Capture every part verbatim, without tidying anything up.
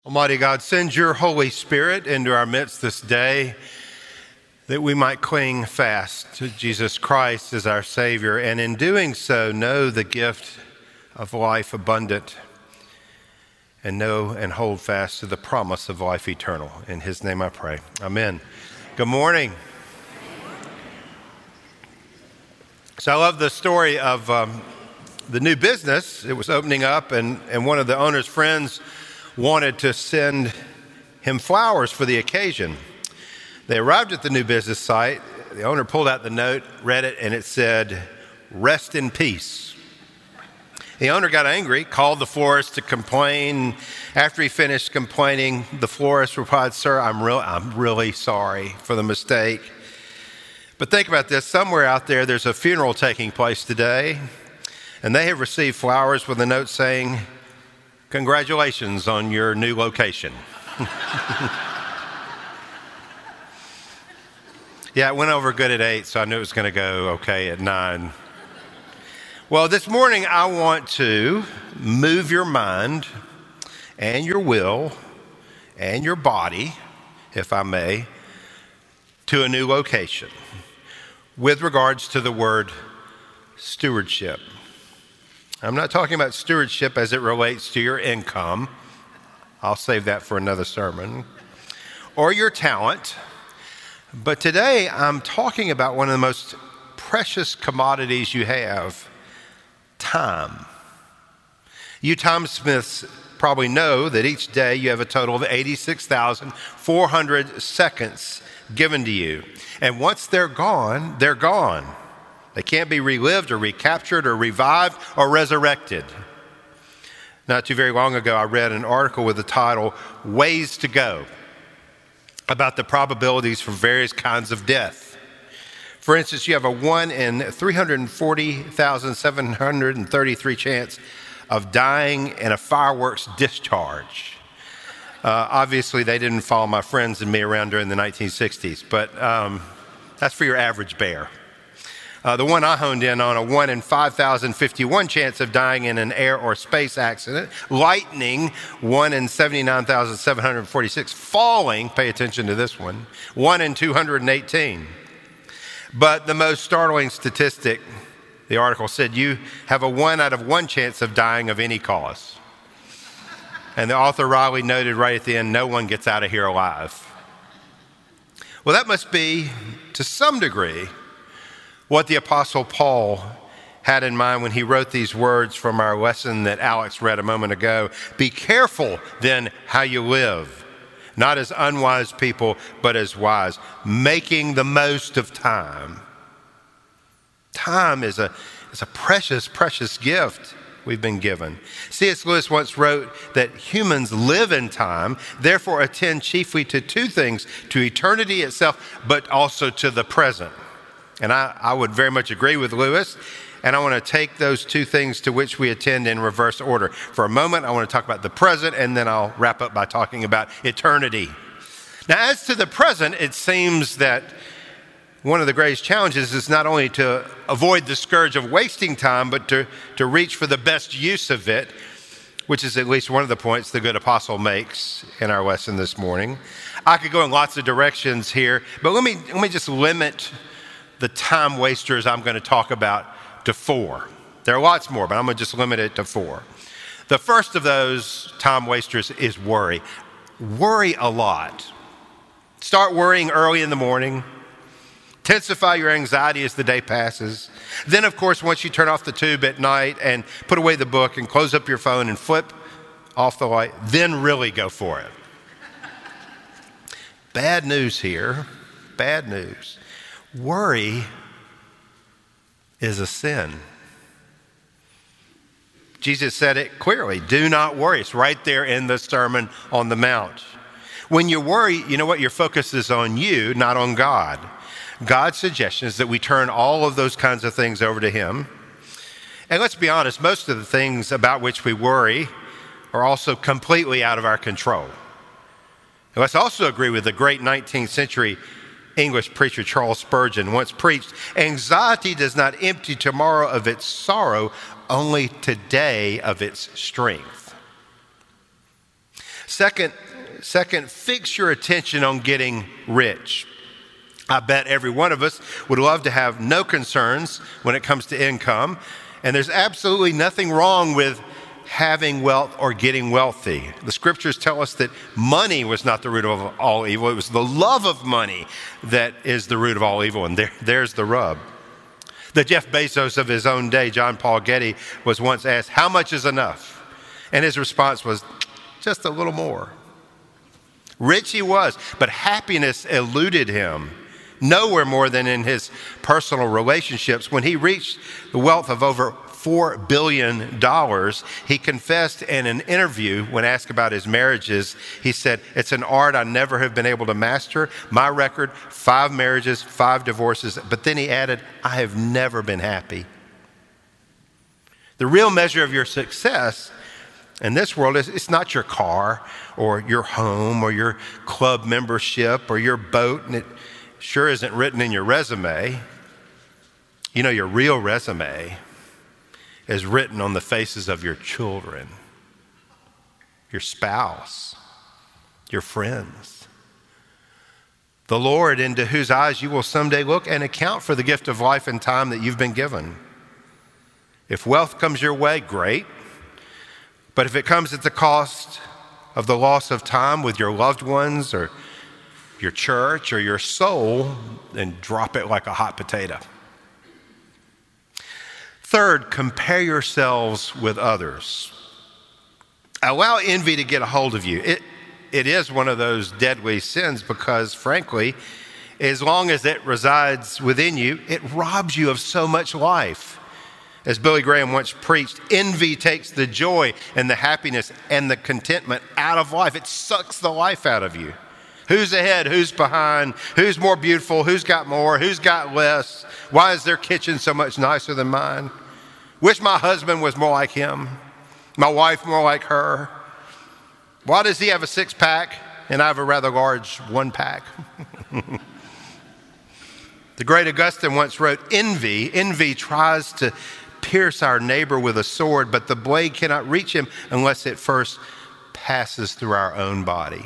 Almighty God, send your Holy Spirit into our midst this day that we might cling fast to Jesus Christ as our Savior, and in doing so know the gift of life abundant and know and hold fast to the promise of life eternal. In his name I pray. Amen. Good morning. So I love the story of um, the new business. It was opening up, and, and one of the owner's friends wanted to send him flowers for the occasion. They arrived at the new business site. The owner pulled out the note, read it, and it said, "Rest in peace." The owner got angry, called the florist to complain. After he finished complaining, the florist replied, "Sir, I'm, real, I'm really sorry for the mistake. But think about this. Somewhere out there, there's a funeral taking place today, and they have received flowers with a note saying, 'Congratulations on your new location.'" Yeah, it went over good at eight, so I knew it was going to go okay at nine. Well, this morning I want to move your mind and your will and your body, if I may, to a new location with regards to the word stewardship. I'm not talking about stewardship as it relates to your income. I'll save that for another sermon. Or your talent. But today I'm talking about one of the most precious commodities you have, time. You time smiths probably know that each day you have a total of eighty-six thousand four hundred seconds given to you. And once they're gone, they're gone. They can't be relived or recaptured or revived or resurrected. Not too very long ago, I read an article with the title, "Ways to Go," about the probabilities for various kinds of death. For instance, you have a one in three hundred forty thousand seven hundred thirty-three chance of dying in a fireworks discharge. Uh, obviously, they didn't follow my friends and me around during the nineteen sixties, but um, that's for your average bear. Uh, the one I honed in on, a one in five thousand fifty-one chance of dying in an air or space accident. Lightning, one in seventy-nine thousand seven hundred forty-six. Falling, pay attention to this one, one in two hundred eighteen. But the most startling statistic, the article said, you have a one out of one chance of dying of any cause. And the author Riley noted right at the end, no one gets out of here alive. Well, that must be, to some degree, what the Apostle Paul had in mind when he wrote these words from our lesson that Alex read a moment ago. "Be careful then how you live, not as unwise people, but as wise, making the most of time." Time is a, is a precious, precious gift we've been given. C S Lewis once wrote that humans live in time, therefore attend chiefly to two things, to eternity itself, but also to the present. And I, I would very much agree with Lewis, and I want to take those two things to which we attend in reverse order. For a moment, I want to talk about the present, and then I'll wrap up by talking about eternity. Now, as to the present, it seems that one of the greatest challenges is not only to avoid the scourge of wasting time, but to, to reach for the best use of it, which is at least one of the points the good apostle makes in our lesson this morning. I could go in lots of directions here, but let me, let me just limit the time wasters I'm going to talk about to four. There are lots more, but I'm going to just limit it to four. The first of those time wasters is worry. Worry a lot. Start worrying early in the morning. Intensify your anxiety as the day passes. Then, of course, once you turn off the tube at night and put away the book and close up your phone and flip off the light, then really go for it. Bad news here. Bad news. Worry is a sin. Jesus said it clearly. Do not worry. It's right there in the Sermon on the Mount. When you worry, you know what? Your focus is on you, not on God. God's suggestion is that we turn all of those kinds of things over to Him. And let's be honest, most of the things about which we worry are also completely out of our control. And let's also agree with the great nineteenth century English preacher Charles Spurgeon once preached, "Anxiety does not empty tomorrow of its sorrow, only today of its strength." Second, second, fix your attention on getting rich. I bet every one of us would love to have no concerns when it comes to income. And there's absolutely nothing wrong with having wealth or getting wealthy. The scriptures tell us that money was not the root of all evil. It was the love of money that is the root of all evil. And there, there's the rub. The Jeff Bezos of his own day, John Paul Getty, was once asked, how much is enough? And his response was, just a little more. Rich he was, but happiness eluded him. Nowhere more than in his personal relationships. When he reached the wealth of over four billion dollars, he confessed in an interview when asked about his marriages, he said, it's an art I never have been able to master. My record, five marriages, five divorces. But then he added, I have never been happy. The real measure of your success in this world is it's not your car or your home or your club membership or your boat, and it sure isn't written in your resume. You know, your real resume is written on the faces of your children, your spouse, your friends. The Lord, into whose eyes you will someday look and account for the gift of life and time that you've been given. If wealth comes your way, great. But if it comes at the cost of the loss of time with your loved ones or your church or your soul, then drop it like a hot potato. Third, compare yourselves with others. Allow envy to get a hold of you. It, it is one of those deadly sins because, frankly, as long as it resides within you, it robs you of so much life. As Billy Graham once preached, envy takes the joy and the happiness and the contentment out of life. It sucks the life out of you. Who's ahead? Who's behind? Who's more beautiful? Who's got more? Who's got less? Why is their kitchen so much nicer than mine? Wish my husband was more like him. My wife more like her. Why does he have a six pack and I have a rather large one pack? The great Augustine once wrote, envy, envy tries to pierce our neighbor with a sword, but the blade cannot reach him unless it first passes through our own body.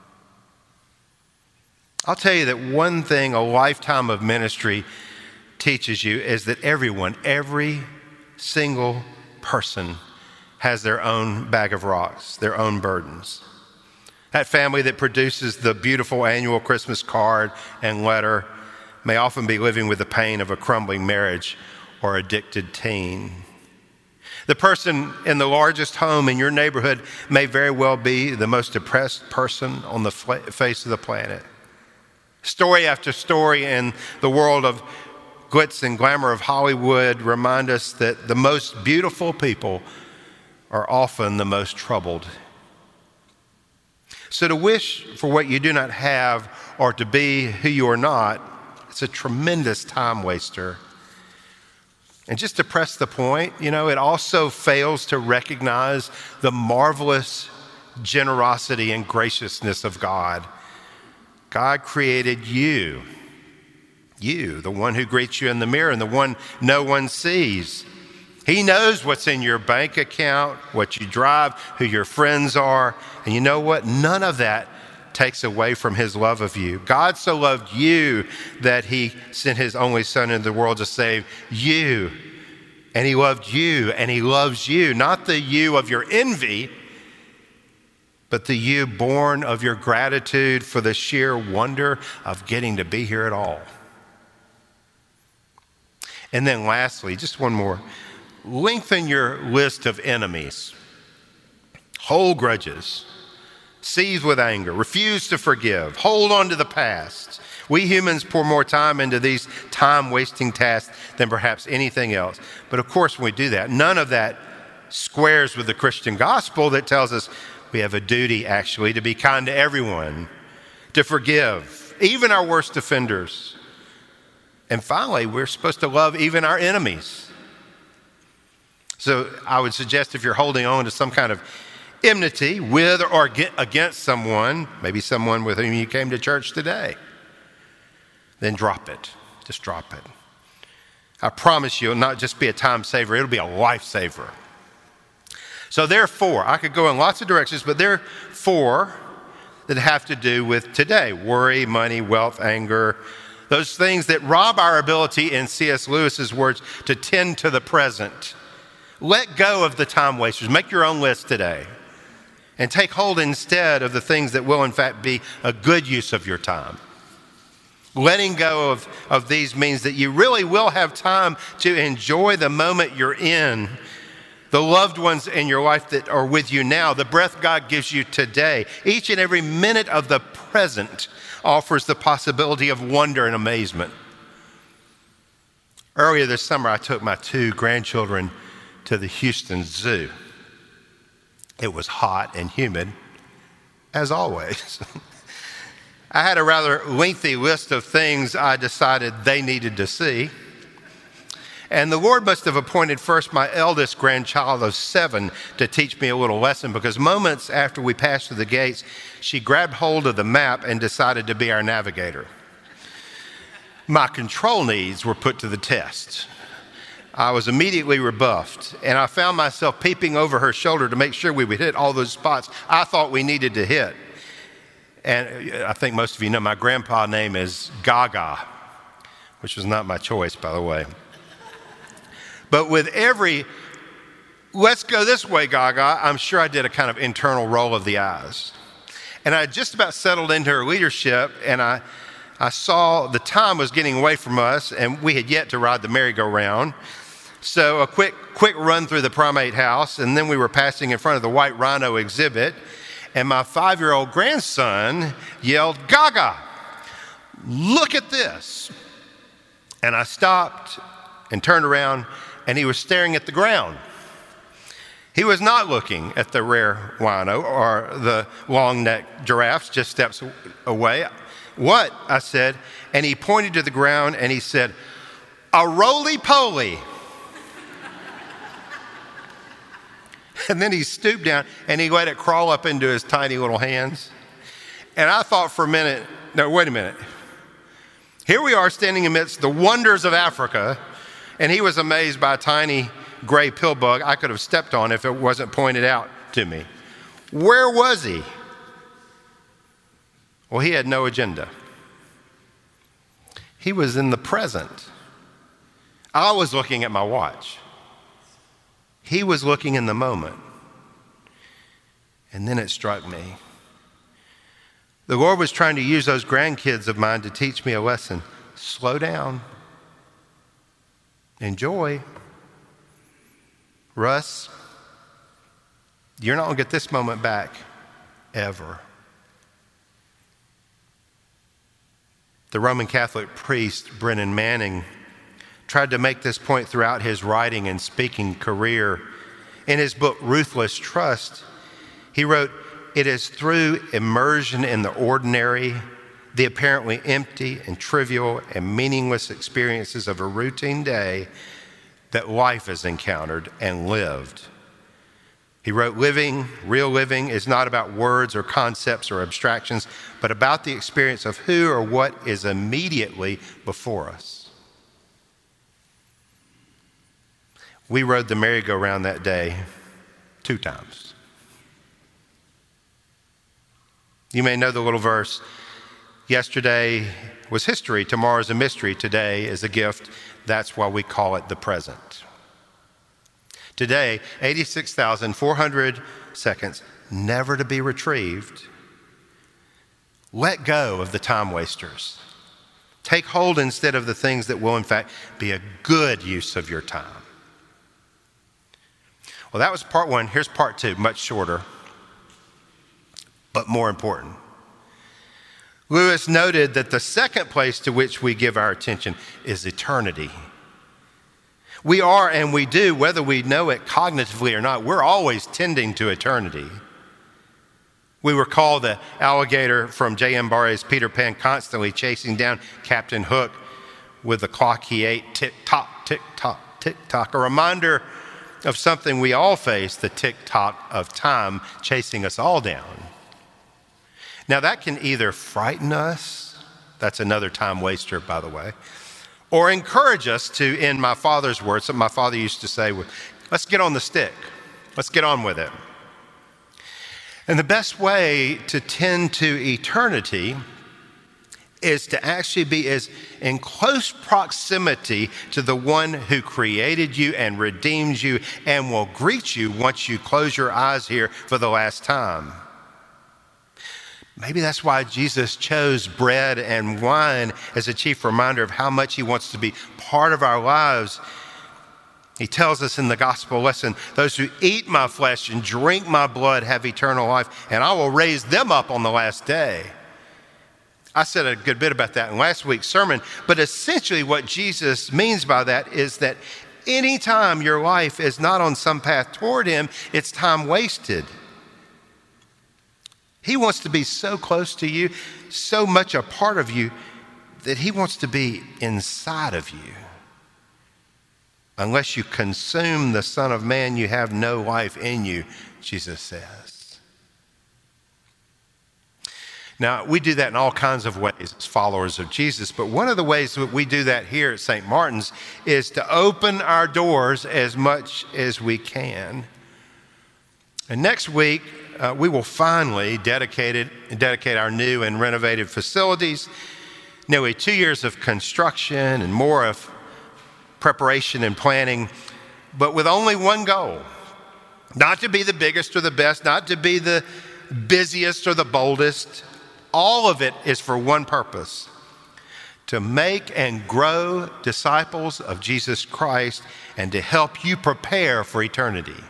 I'll tell you that one thing a lifetime of ministry teaches you is that everyone, every single person has their own bag of rocks, their own burdens. That family that produces the beautiful annual Christmas card and letter may often be living with the pain of a crumbling marriage or addicted teen. The person in the largest home in your neighborhood may very well be the most depressed person on the face of the planet. Story after story in the world of glitz and glamour of Hollywood remind us that the most beautiful people are often the most troubled. So to wish for what you do not have or to be who you are not, it's a tremendous time waster. And just to press the point, you know, it also fails to recognize the marvelous generosity and graciousness of God. God created you, you, the one who greets you in the mirror and the one no one sees. He knows what's in your bank account, what you drive, who your friends are. And you know what? None of that takes away from his love of you. God so loved you that he sent his only son into the world to save you. And he loved you and he loves you, not the you of your envy, but the you born of your gratitude for the sheer wonder of getting to be here at all. And then lastly, just one more. Lengthen your list of enemies. Hold grudges. Seethe with anger. Refuse to forgive. Hold on to the past. We humans pour more time into these time-wasting tasks than perhaps anything else. But of course, when we do that, none of that squares with the Christian gospel that tells us we have a duty, actually, to be kind to everyone, to forgive, even our worst offenders. And finally, we're supposed to love even our enemies. So I would suggest if you're holding on to some kind of enmity with or against someone, maybe someone with whom you came to church today, then drop it. Just drop it. I promise you, it'll not just be a time saver, it'll be a life saver. So there are four. I could go in lots of directions, but there are four that have to do with today: worry, money, wealth, anger, those things that rob our ability, in C S Lewis's words, to tend to the present. Let go of the time wasters. Make your own list today and take hold instead of the things that will in fact be a good use of your time. Letting go of, of these means that you really will have time to enjoy the moment you're in, the loved ones in your life that are with you now, the breath God gives you today. Each and every minute of the present offers the possibility of wonder and amazement. Earlier this summer, I took my two grandchildren to the Houston Zoo. It was hot and humid, as always. I had a rather lengthy list of things I decided they needed to see. And the Lord must have appointed first my eldest grandchild of seven to teach me a little lesson, because moments after we passed through the gates, she grabbed hold of the map and decided to be our navigator. My control needs were put to the test. I was immediately rebuffed, and I found myself peeping over her shoulder to make sure we would hit all those spots I thought we needed to hit. And I think most of you know my grandpa's name is Gaga, which was not my choice, by the way. But with every, let's go this way, Gaga, I'm sure I did a kind of internal roll of the eyes. And I just about settled into her leadership, and I, I saw the time was getting away from us, and we had yet to ride the merry-go-round. So a quick, quick run through the primate house, and then we were passing in front of the White Rhino exhibit, and my five-year-old grandson yelled, "Gaga, look at this." And I stopped and turned around, and he was staring at the ground. He was not looking at the rare rhino or the long-necked giraffes just steps away. "What?" I said, and he pointed to the ground and he said, "A roly-poly." And then he stooped down and he let it crawl up into his tiny little hands. And I thought for a minute, no, wait a minute. Here we are standing amidst the wonders of Africa, and he was amazed by a tiny gray pill bug I could have stepped on if it wasn't pointed out to me. Where was he? Well, he had no agenda. He was in the present. I was looking at my watch. He was looking in the moment. And then it struck me. The Lord was trying to use those grandkids of mine to teach me a lesson. Slow down. Enjoy. Russ, you're not going to get this moment back ever. The Roman Catholic priest, Brennan Manning, tried to make this point throughout his writing and speaking career. In his book, Ruthless Trust, he wrote, "It is through immersion in the ordinary, the apparently empty and trivial and meaningless experiences of a routine day that life is encountered and lived." He wrote, "Living, real living, is not about words or concepts or abstractions, but about the experience of who or what is immediately before us." We rode the merry-go-round that day two times. You may know the little verse, "Yesterday was history, tomorrow's a mystery, today is a gift." That's why we call it the present. Today, eighty-six thousand four hundred seconds, never to be retrieved. Let go of the time wasters. Take hold instead of the things that will, in fact, be a good use of your time. Well, that was part one. Here's part two, much shorter, but more important. Lewis noted that the second place to which we give our attention is eternity. We are, and we do, whether we know it cognitively or not, we're always tending to eternity. We recall the alligator from J M Barrie's Peter Pan constantly chasing down Captain Hook with the clock he ate, tick-tock, tick-tock, tick-tock, a reminder of something we all face, the tick-tock of time chasing us all down. Now that can either frighten us, that's another time waster, by the way, or encourage us to, in my father's words, something my father used to say, let's get on the stick. Let's get on with it. And the best way to tend to eternity is to actually be as in close proximity to the one who created you and redeems you and will greet you once you close your eyes here for the last time. Maybe that's why Jesus chose bread and wine as a chief reminder of how much he wants to be part of our lives. He tells us in the gospel lesson, those who eat my flesh and drink my blood have eternal life, and I will raise them up on the last day. I said a good bit about that in last week's sermon, but essentially what Jesus means by that is that anytime your life is not on some path toward him, it's time wasted. He wants to be so close to you, so much a part of you, that he wants to be inside of you. Unless you consume the Son of Man, you have no life in you, Jesus says. Now, we do that in all kinds of ways as followers of Jesus, but one of the ways that we do that here at Saint Martin's is to open our doors as much as we can. And next week, uh, we will finally dedicate, it, dedicate our new and renovated facilities. Nearly two years of construction and more of preparation and planning, but with only one goal: not to be the biggest or the best, not to be the busiest or the boldest. All of it is for one purpose: to make and grow disciples of Jesus Christ and to help you prepare for eternity.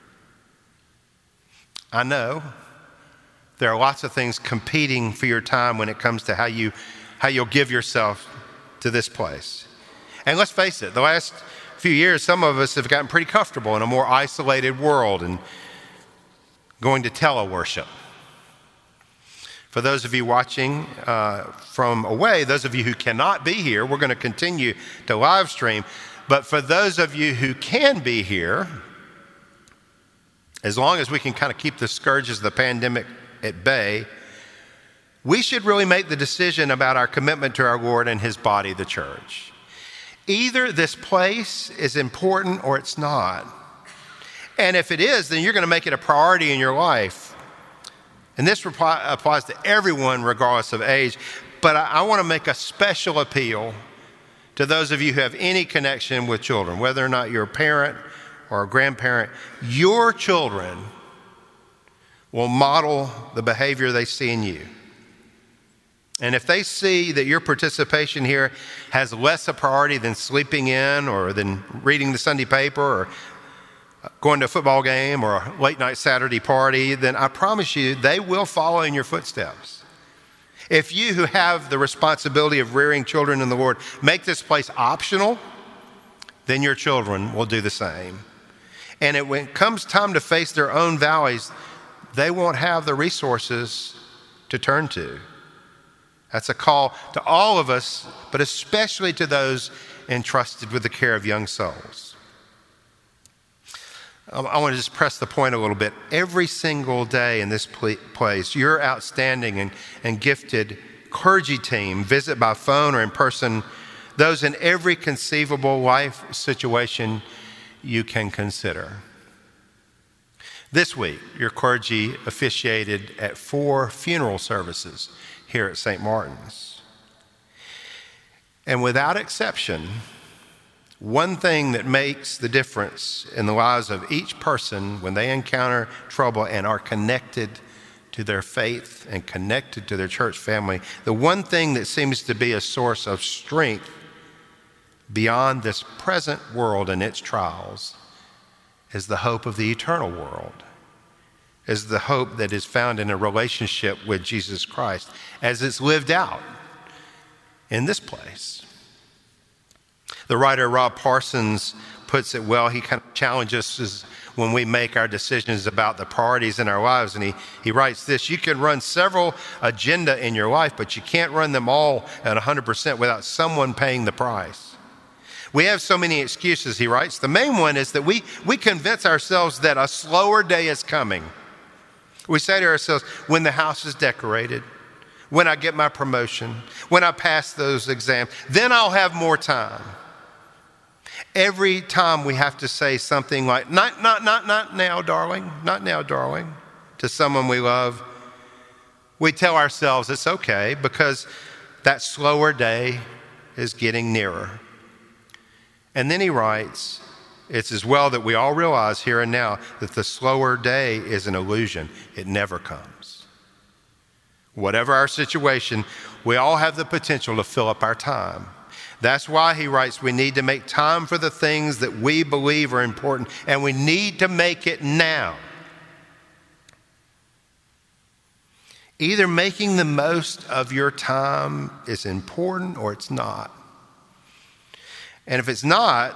I know there are lots of things competing for your time when it comes to how you how you'll give yourself to this place. And let's face it, the last few years, some of us have gotten pretty comfortable in a more isolated world and going to teleworship. For those of you watching uh, from away, those of you who cannot be here, we're going to continue to live stream. But for those of you who can be here, as long as we can kind of keep the scourges of the pandemic at bay, we should really make the decision about our commitment to our Lord and his body, the church. Either this place is important or it's not. And if it is, then you're going to make it a priority in your life. And this reply, applies to everyone regardless of age. But I, I want to make a special appeal to those of you who have any connection with children, whether or not you're a parent or a grandparent. Your children will model the behavior they see in you. And if they see that your participation here has less a priority than sleeping in or than reading the Sunday paper or going to a football game or a late night Saturday party, then I promise you they will follow in your footsteps. If you who have the responsibility of rearing children in the Lord make this place optional, then your children will do the same. And it, when it comes time to face their own valleys, they won't have the resources to turn to. That's a call to all of us, but especially to those entrusted with the care of young souls. I want to just press the point a little bit. Every single day in this place, your outstanding and, and gifted clergy team visit by phone or in person those in every conceivable life situation you can consider. This week, your clergy officiated at four funeral services here at Saint Martin's. And without exception, one thing that makes the difference in the lives of each person when they encounter trouble and are connected to their faith and connected to their church family, the one thing that seems to be a source of strength beyond this present world and its trials is the hope of the eternal world, is the hope that is found in a relationship with Jesus Christ as it's lived out in this place. The writer Rob Parsons puts it well. He kind of challenges us when we make our decisions about the priorities in our lives. And he, he writes this: you can run several agenda in your life, but you can't run them all at one hundred percent without someone paying the price. We have so many excuses, he writes. The main one is that we, we convince ourselves that a slower day is coming. We say to ourselves, when the house is decorated, when I get my promotion, when I pass those exams, then I'll have more time. Every time we have to say something like, not, not, not, not now, darling, not now, darling, to someone we love, we tell ourselves it's okay because that slower day is getting nearer. And then he writes, it's as well that we all realize here and now that the slower day is an illusion. It never comes. Whatever our situation, we all have the potential to fill up our time. That's why he writes, we need to make time for the things that we believe are important, and we need to make it now. Either making the most of your time is important or it's not. And if it's not,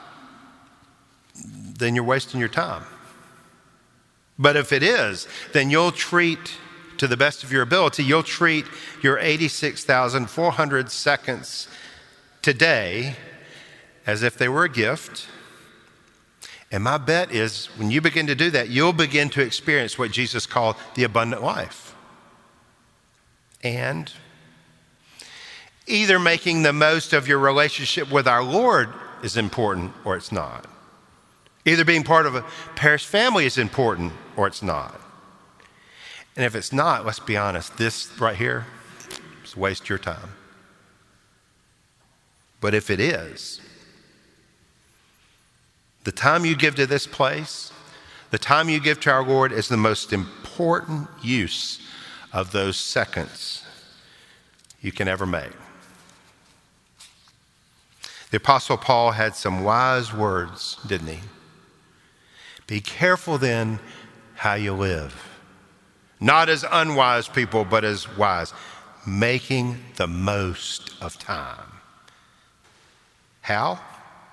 then you're wasting your time. But if it is, then you'll treat, to the best of your ability, you'll treat your eighty-six thousand four hundred seconds today as if they were a gift. And my bet is when you begin to do that, you'll begin to experience what Jesus called the abundant life. And either making the most of your relationship with our Lord is important or it's not. Either being part of a parish family is important or it's not. And if it's not, let's be honest, this right here is waste your time. But if it is, the time you give to this place, the time you give to our Lord is the most important use of those seconds you can ever make. The Apostle Paul had some wise words, didn't he? Be careful then how you live. Not as unwise people, but as wise. Making the most of time. How?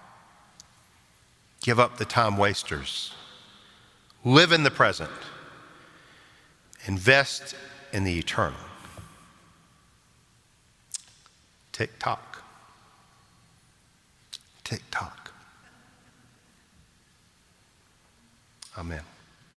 Give up the time wasters. Live in the present. Invest in the eternal. Tick tock. Tick tock. Amen.